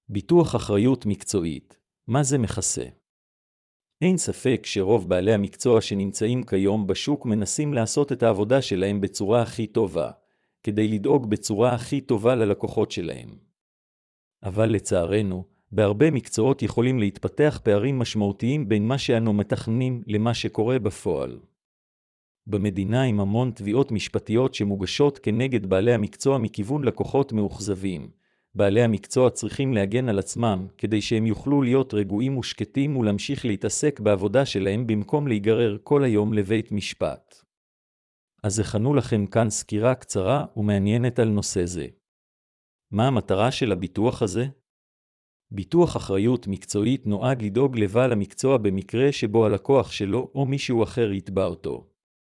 ביטוח אחריות מקצועית, מה זה מכסה? אין ספק שרוב בעלי המקצוע שנמצאים כיום בשוק מנסים לעשות את העבודה שלהם בצורה הכי טובה, כדי לדאוג בצורה הכי טובה ללקוחות שלהם. אבל לצערנו, בהרבה מקצועות יכולים להתפתח פערים משמעותיים בין מה שאנו מתכננים למה שקורה בפועל. במדינה עם המון תביעות משפטיות שמוגשות כנגד בעלי המקצוע מכיוון לקוחות מאוכזבים, בעלי המקצוע צריכים להגן על עצמם כדי שהם יוכלו להיות רגועים ושקטים ולהמשיך להתעסק בעבודה שלהם במקום להיגרר כל היום לבית משפט. אז הכנו לכם כאן סקירה קצרה ומעניינת על נושא זה. מה המטרה של הביטוח הזה? ביטוח אחריות מקצועית נועד לדאוג לבעל המקצוע במקרה שבו הלקוח שלו או מישהו אחר יתבע אותו.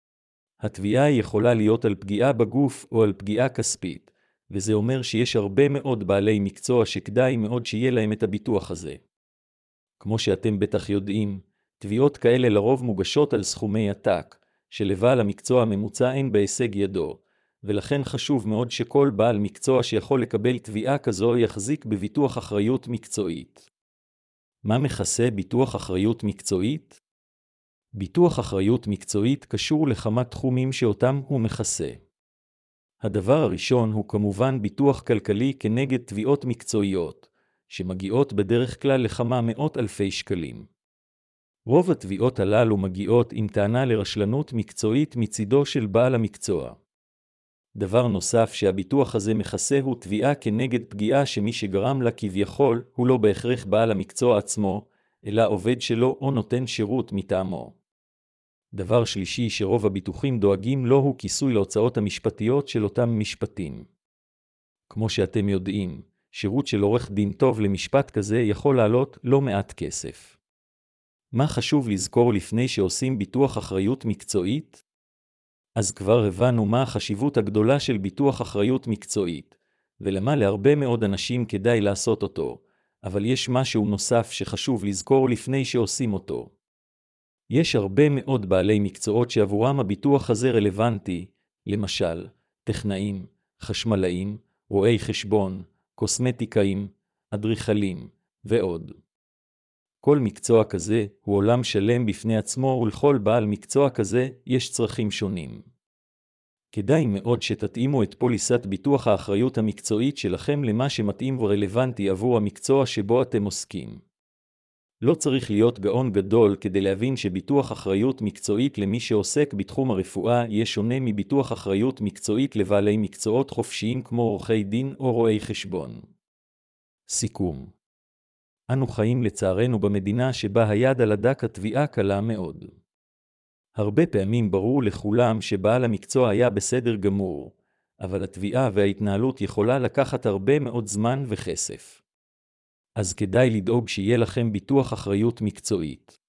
התביעה יכולה להיות על פגיעה בגוף או על פגיעה כספית, וזה אומר שיש הרבה מאוד בעלי מקצוע שכדאי מאוד שיהיה להם את הביטוח הזה. כמו שאתם בטח יודעים, תביעות כאלה לרוב מוגשות על סכומי עתק, שלבעל המקצוע הממוצע אין בהישג ידו, ולכן חשוב מאוד שכל בעל מקצוע שיכול לקבל תביעה כזו יחזיק בביטוח אחריות מקצועית. מה מכסה ביטוח אחריות מקצועית? ביטוח אחריות מקצועית קשור לכמה תחומים שאותם הוא מכסה. הדבר הראשון הוא כמובן ביטוח כלכלי כנגד תביעות מקצועיות, שמגיעות בדרך כלל לכמה מאות אלפי שקלים. רוב התביעות הללו מגיעות עם טענה לרשלנות מקצועית מצידו של בעל המקצוע. דבר נוסף שהביטוח הזה מכסה הוא תביעה כנגד פגיעה שמי שגרם לה כביכול הוא לא בהכרח בעל המקצוע עצמו, אלא עובד שלו או נותן שירות מטעמו. דבר שלישי שרוב הביטוחים דואגים לו הוא כיסוי להוצאות המשפטיות של אותם משפטים. כמו שאתם יודעים, שירות של עורך דין טוב למשפט כזה יכול לעלות לא מעט כסף. מה חשוב לזכור לפני שעושים ביטוח אחריות מקצועית? אז כבר הבנו מה החשיבות הגדולה של ביטוח אחריות מקצועית, ולמה להרבה מאוד אנשים כדאי לעשות אותו, אבל יש משהו נוסף שחשוב לזכור לפני שעושים אותו. יש הרבה מאוד בעלי מקצועות שעבורם הביטוח הזה רלוונטי, למשל, טכנאים, חשמלאים, רואי חשבון, קוסמטיקאים, אדריכלים, ועוד. כל מקצוע כזה הוא עולם שלם בפני עצמו ולכל בעל מקצוע כזה יש צרכים שונים. כדאי מאוד שתתאימו את פוליסת ביטוח האחריות המקצועית שלכם למה שמתאים ורלוונטי עבור המקצוע שבו אתם עוסקים. לא צריך להיות גאון גדול כדי להבין שביטוח אחריות מקצועית למי שעוסק בתחום הרפואה יהיה שונה מביטוח אחריות מקצועית לבעלי מקצועות חופשיים כמו עורכי דין או רואי חשבון. סיכום. אנו חיים לצערנו במדינה שבה היד על הדק התביעה קלה מאוד. הרבה פעמים ברור לכולם שבעל המקצוע היה בסדר גמור, אבל התביעה וההתנהלות יכולה לקחת הרבה מאוד זמן וכסף. אז כדאי לדאוג שיהיה לכם ביטוח אחריות מקצועית.